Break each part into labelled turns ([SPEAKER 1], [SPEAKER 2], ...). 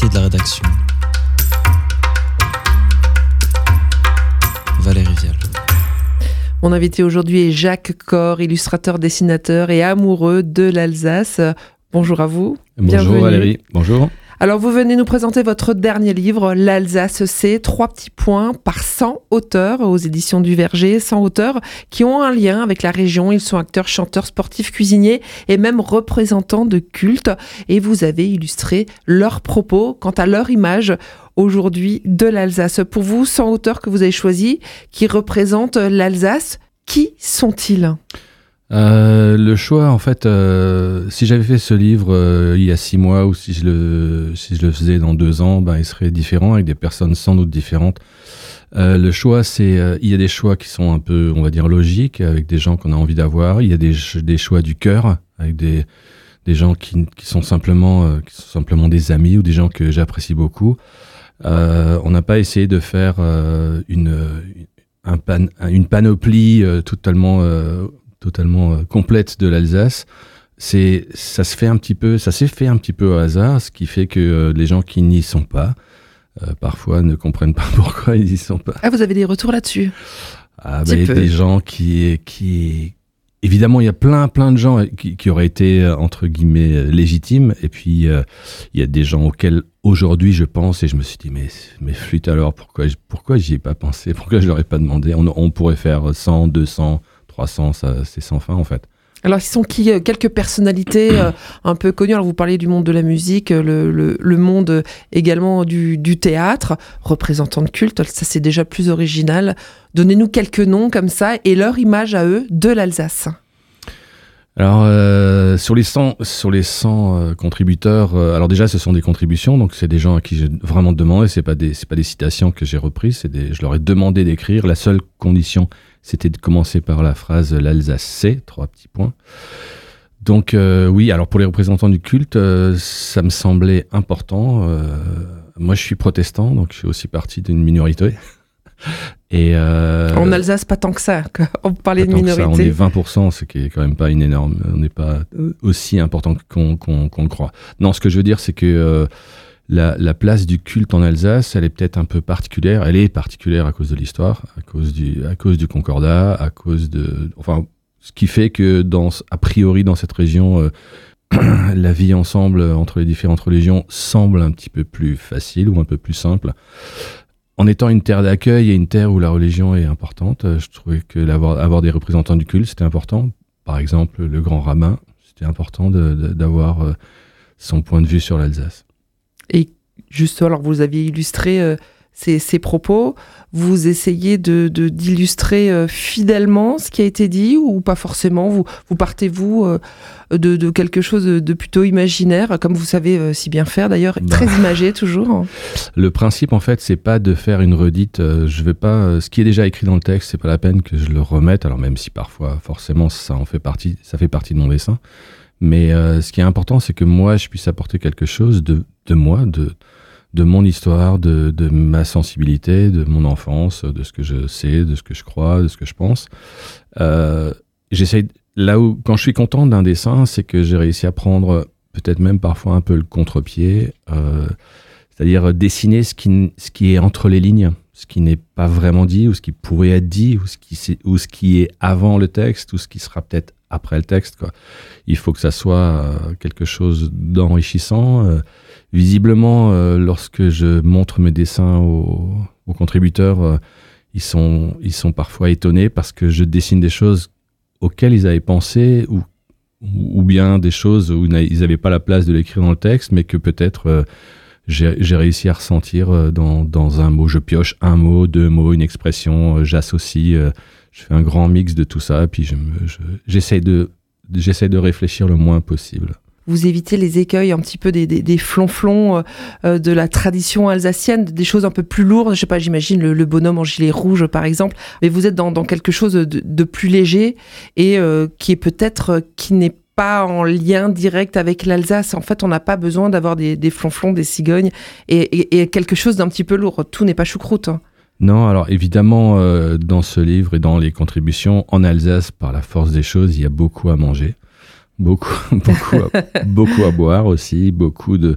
[SPEAKER 1] l'invité de la rédaction, Valérie Vial.
[SPEAKER 2] Mon invité aujourd'hui est Jacques Cor, illustrateur, dessinateur et amoureux de l'Alsace. Bonjour à vous.
[SPEAKER 3] Bonjour
[SPEAKER 2] Bienvenue.
[SPEAKER 3] Valérie, bonjour.
[SPEAKER 2] Alors vous venez nous présenter votre dernier livre, L'Alsace, c'est 3 petits points par 100 auteurs aux éditions du Verger, 100 auteurs qui ont un lien avec la région. Ils sont acteurs, chanteurs, sportifs, cuisiniers et même représentants de culte. Et vous avez illustré leurs propos quant à leur image aujourd'hui de l'Alsace. Pour vous, 100 auteurs que vous avez choisis qui représentent l'Alsace, qui sont-ils ?
[SPEAKER 3] Le choix, en fait, si j'avais fait ce livre il y a 6 mois ou si je le faisais dans 2 ans, il serait différent, avec des personnes sans doute différentes. Le choix, il y a des choix qui sont un peu, on va dire, logiques, avec des gens qu'on a envie d'avoir. Il y a des choix du cœur, avec des gens qui sont simplement des amis ou des gens que j'apprécie beaucoup. On n'a pas essayé de faire une panoplie totalement complète de l'Alsace. Ça s'est fait un petit peu au hasard, ce qui fait que les gens qui n'y sont pas, parfois ne comprennent pas pourquoi ils n'y sont pas.
[SPEAKER 2] Ah, vous avez des retours là-dessus ?
[SPEAKER 3] Il y a des gens qui évidemment, il y a plein de gens qui auraient été, entre guillemets, légitimes. Et puis, il y a des gens auxquels, aujourd'hui, je pense, et je me suis dit, mais flûte alors, pourquoi j'y ai pas pensé? Pourquoi je leur ai pas demandé? On pourrait faire 100, 200, 300, ça, c'est sans fin, en fait.
[SPEAKER 2] Alors, ils sont qui ? Quelques personnalités un peu connues. Alors, vous parlez du monde de la musique, le monde également du théâtre, représentants de culte, ça c'est déjà plus original. Donnez-nous quelques noms comme ça et leur image à eux de l'Alsace.
[SPEAKER 3] Alors, sur les 100 contributeurs, alors déjà, ce sont des contributions, donc c'est des gens à qui j'ai vraiment demandé, c'est pas des citations que j'ai reprises, je leur ai demandé d'écrire. La seule condition, c'était de commencer par la phrase « L'Alsace, c'est », 3 petits points. Donc, oui, alors pour les représentants du culte, ça me semblait important. Moi, je suis protestant, donc je suis aussi partie d'une minorité. Et
[SPEAKER 2] en Alsace, pas tant que ça. On parlait de minorité.
[SPEAKER 3] On est 20%, ce qui est quand même pas une énorme. On n'est pas aussi important qu'on le croit. Non, ce que je veux dire, c'est que la place du culte en Alsace, elle est peut-être un peu particulière. Elle est particulière à cause de l'histoire, à cause du Concordat, ce qui fait que a priori dans cette région, la vie ensemble entre les différentes religions semble un petit peu plus facile ou un peu plus simple. En étant une terre d'accueil et une terre où la religion est importante, je trouvais que avoir des représentants du culte, c'était important. Par exemple, le grand rabbin, c'était important d'avoir son point de vue sur l'Alsace. Et
[SPEAKER 2] justement, alors vous aviez illustré ces propos, vous essayez d'illustrer fidèlement ce qui a été dit ou pas forcément, vous partez de quelque chose de plutôt imaginaire, comme vous savez si bien faire d'ailleurs, très imagé toujours.
[SPEAKER 3] Le principe en fait, c'est pas de faire une redite, je vais pas, ce qui est déjà écrit dans le texte, c'est pas la peine que je le remette, alors même si parfois forcément ça fait partie de mon dessin, mais ce qui est important, c'est que moi je puisse apporter quelque chose de moi, de mon histoire, de ma sensibilité, de mon enfance, de ce que je sais, de ce que je crois, de ce que je pense. J'essaye, quand je suis content d'un dessin, c'est que j'ai réussi à prendre peut-être même parfois un peu le contre-pied, c'est-à-dire dessiner ce qui est entre les lignes, ce qui n'est pas vraiment dit, ou ce qui pourrait être dit, ou ce qui est avant le texte, ou ce qui sera peut-être après le texte, quoi. Il faut que ça soit quelque chose d'enrichissant. Visiblement, lorsque je montre mes dessins aux contributeurs, ils sont parfois étonnés parce que je dessine des choses auxquelles ils avaient pensé ou bien des choses où ils n'avaient pas la place de l'écrire dans le texte, mais que peut-être j'ai réussi à ressentir dans un mot. Je pioche un mot, 2 mots, une expression, j'associe, je fais un grand mix de tout ça, puis j'essaie de réfléchir le moins possible.
[SPEAKER 2] Vous évitez les écueils un petit peu des flonflons de la tradition alsacienne, des choses un peu plus lourdes. Je sais pas, j'imagine le bonhomme en gilet rouge par exemple, mais vous êtes dans quelque chose de plus léger et qui est peut-être qui n'est pas en lien direct avec l'Alsace. En fait, on n'a pas besoin d'avoir des flonflons, des cigognes et quelque chose d'un petit peu lourd. Tout n'est pas choucroute.
[SPEAKER 3] Non, alors évidemment, dans ce livre et dans les contributions, en Alsace, par la force des choses, il y a beaucoup à manger. Beaucoup à boire aussi, beaucoup de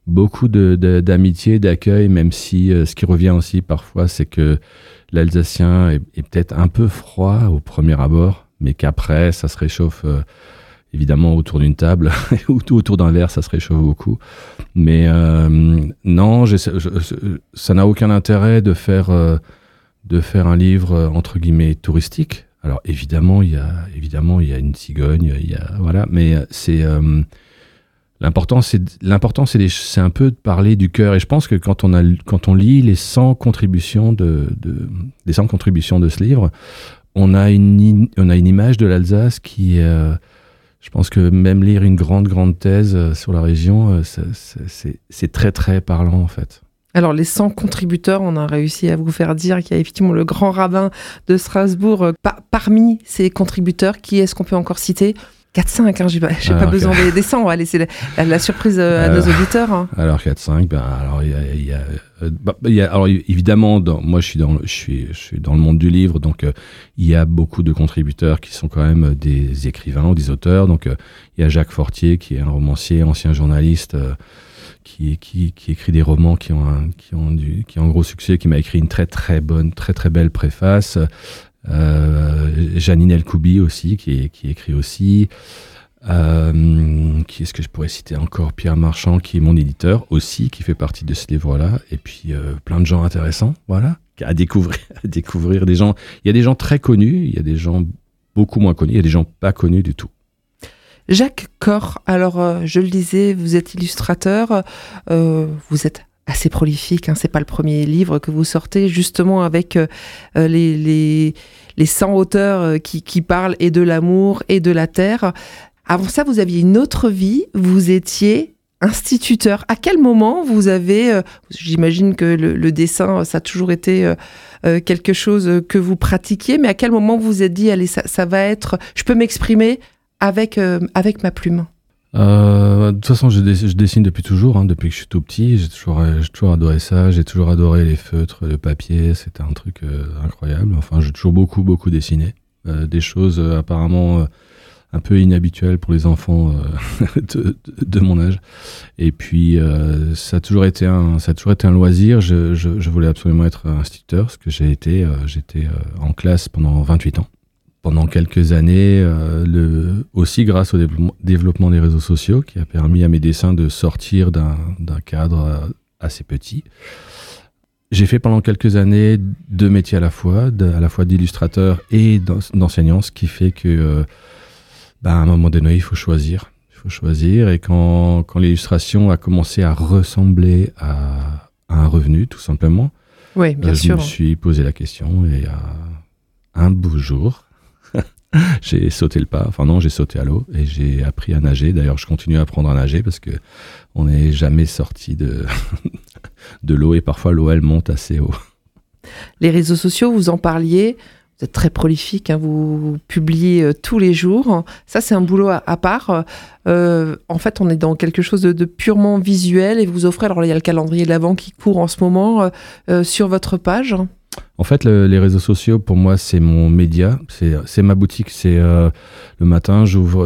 [SPEAKER 3] beaucoup d'amitié, d'accueil, même si ce qui revient aussi parfois, c'est que l'Alsacien est peut-être un peu froid au premier abord, mais qu'après, ça se réchauffe évidemment autour d'une table ou autour d'un verre, ça se réchauffe beaucoup. Mais non, ça n'a aucun intérêt de faire un livre entre guillemets touristique. Alors évidemment, il y a une cigogne, voilà, mais c'est l'important, c'est un peu de parler du cœur. Et je pense que quand on lit les 100 contributions les 100 contributions de ce livre, on a une image de l'Alsace qui je pense que même lire une grande thèse sur la région, c'est très très parlant en fait.
[SPEAKER 2] Alors, les 100 contributeurs, on a réussi à vous faire dire qu'il y a effectivement le grand rabbin de Strasbourg. Parmi ces contributeurs, qui est-ce qu'on peut encore citer ? 4-5, hein, j'ai pas besoin des 100, on va laisser la surprise à nos auditeurs. Hein.
[SPEAKER 3] Alors 4-5, alors il y a alors évidemment, moi je suis dans le monde du livre, donc il y a beaucoup de contributeurs qui sont quand même des écrivains ou des auteurs. Donc il y a Jacques Fortier qui est un romancier, ancien journaliste, qui écrit des romans qui ont un gros succès, qui m'a écrit une très très belle préface. Janine El-Koubi aussi, qui écrit aussi. Qui est-ce que je pourrais citer encore ? Pierre Marchand, qui est mon éditeur aussi, qui fait partie de ce livre-là. Et puis plein de gens intéressants, voilà, à découvrir des gens. Il y a des gens très connus, il y a des gens beaucoup moins connus, il y a des gens pas connus du tout.
[SPEAKER 2] Jacques Cor, alors je le disais, vous êtes illustrateur, vous êtes assez prolifique, hein, c'est pas le premier livre que vous sortez, justement avec les 100 auteurs qui parlent et de l'amour et de la terre. Avant ça, vous aviez une autre vie, vous étiez instituteur. À quel moment vous avez, j'imagine que le dessin, ça a toujours été quelque chose que vous pratiquiez, mais à quel moment vous vous êtes dit, allez, ça va être, je peux m'exprimer avec ma plume?
[SPEAKER 3] De toute façon, je dessine depuis toujours, hein, depuis que je suis tout petit. J'ai toujours adoré ça. J'ai toujours adoré les feutres, le papier. C'était un truc incroyable. Enfin, j'ai toujours beaucoup dessiné. Des choses apparemment un peu inhabituelles pour les enfants de mon âge. Et puis, ça a toujours été un loisir. Je voulais absolument être instituteur, parce que j'étais en classe pendant 28 ans. Pendant quelques années, aussi grâce au développement des réseaux sociaux, qui a permis à mes dessins de sortir d'un cadre assez petit. J'ai fait pendant quelques années 2 métiers à la fois d'illustrateur et d'enseignant, ce qui fait que, à un moment donné, il faut choisir. Et quand l'illustration a commencé à ressembler à un revenu, tout simplement,
[SPEAKER 2] oui, bien sûr.
[SPEAKER 3] Je me suis posé la question, et un beau jour, j'ai sauté le pas, j'ai sauté à l'eau et j'ai appris à nager. D'ailleurs, je continue à apprendre à nager parce que on n'est jamais sorti de l'eau, et parfois l'eau, elle monte assez haut.
[SPEAKER 2] Les réseaux sociaux, vous en parliez, vous êtes très prolifique, hein, vous publiez tous les jours. Ça, c'est un boulot à part. En fait, on est dans quelque chose de purement visuel, et vous offrez, alors il y a le calendrier de l'Avent qui court en ce moment sur votre page.
[SPEAKER 3] En fait, les réseaux sociaux, pour moi, c'est mon média, c'est ma boutique. C'est le matin,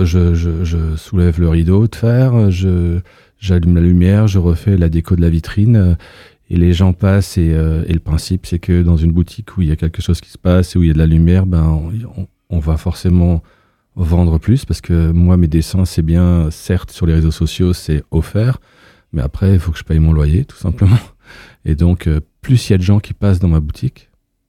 [SPEAKER 3] je soulève le rideau de fer, j'allume la lumière, je refais la déco de la vitrine, et les gens passent. Et le principe, c'est que dans une boutique où il y a quelque chose qui se passe et où il y a de la lumière, on va forcément vendre plus, parce que moi, mes dessins, c'est bien, certes, sur les réseaux sociaux, c'est offert, mais après, il faut que je paye mon loyer, tout simplement. Et donc, plus il y a de gens qui passent dans ma boutique,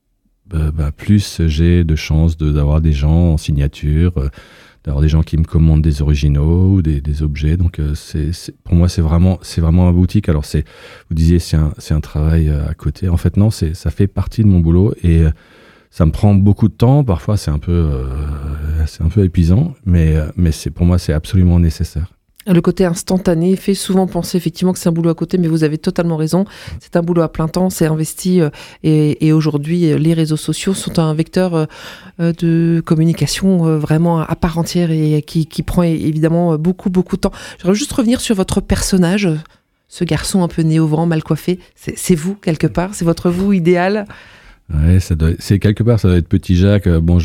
[SPEAKER 3] plus j'ai de chances d'avoir des gens en signature, d'avoir des gens qui me commandent des originaux ou des objets. Donc, pour moi, c'est vraiment ma boutique. Alors, vous disiez, c'est un travail à côté. En fait, non, ça fait partie de mon boulot, et ça me prend beaucoup de temps. Parfois, c'est un peu épuisant, mais pour moi, c'est absolument nécessaire.
[SPEAKER 2] Le côté instantané fait souvent penser effectivement que c'est un boulot à côté, mais vous avez totalement raison. C'est un boulot à plein temps, c'est investi, et aujourd'hui, les réseaux sociaux sont un vecteur de communication vraiment à part entière, et qui prend évidemment beaucoup de temps. J'aimerais juste revenir sur votre personnage, ce garçon un peu né au vent, mal coiffé. C'est vous, quelque part, c'est votre vous idéal.
[SPEAKER 3] Ouais, c'est quelque part, ça doit être Petit Jacques. Bon,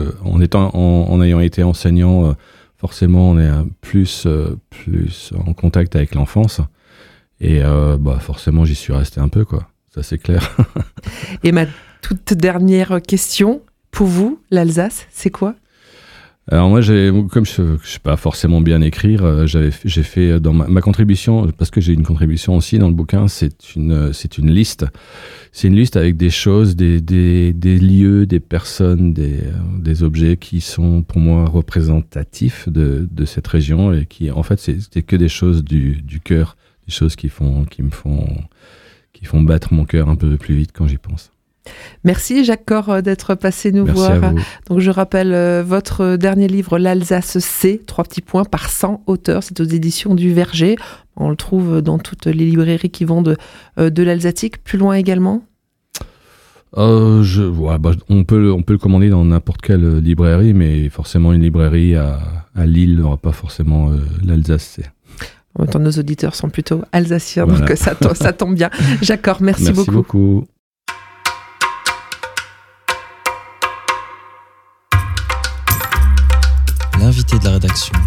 [SPEAKER 3] en ayant été enseignant, forcément, on est plus en contact avec l'enfance. Et forcément, j'y suis resté un peu, quoi. Ça, c'est clair.
[SPEAKER 2] Et ma toute dernière question, pour vous, l'Alsace, c'est quoi ?
[SPEAKER 3] Alors moi, comme je ne sais pas forcément bien écrire, j'ai fait dans ma contribution, parce que j'ai une contribution aussi dans le bouquin, c'est une liste. C'est une liste avec des choses, des lieux, des personnes, des objets qui sont pour moi représentatifs de cette région et qui, en fait, c'est que des choses du cœur, des choses qui font battre mon cœur un peu plus vite quand j'y pense.
[SPEAKER 2] Merci Jacques Corre d'être passé nous
[SPEAKER 3] Merci
[SPEAKER 2] voir.
[SPEAKER 3] à vous.
[SPEAKER 2] Donc je rappelle votre dernier livre, l'Alsace C, 3 petits points par 100 auteurs. C'est aux éditions du Verger. On le trouve dans toutes les librairies qui vendent de l'alsatique. Plus loin également ?
[SPEAKER 3] On peut le commander dans n'importe quelle librairie, mais forcément une librairie à Lille n'aura pas forcément l'Alsace C.
[SPEAKER 2] En même temps, nos auditeurs sont plutôt alsaciens,
[SPEAKER 3] Voilà.
[SPEAKER 2] donc ça tombe bien. Jacques Corre, merci beaucoup.
[SPEAKER 3] Merci beaucoup.
[SPEAKER 1] L'invité de la rédaction.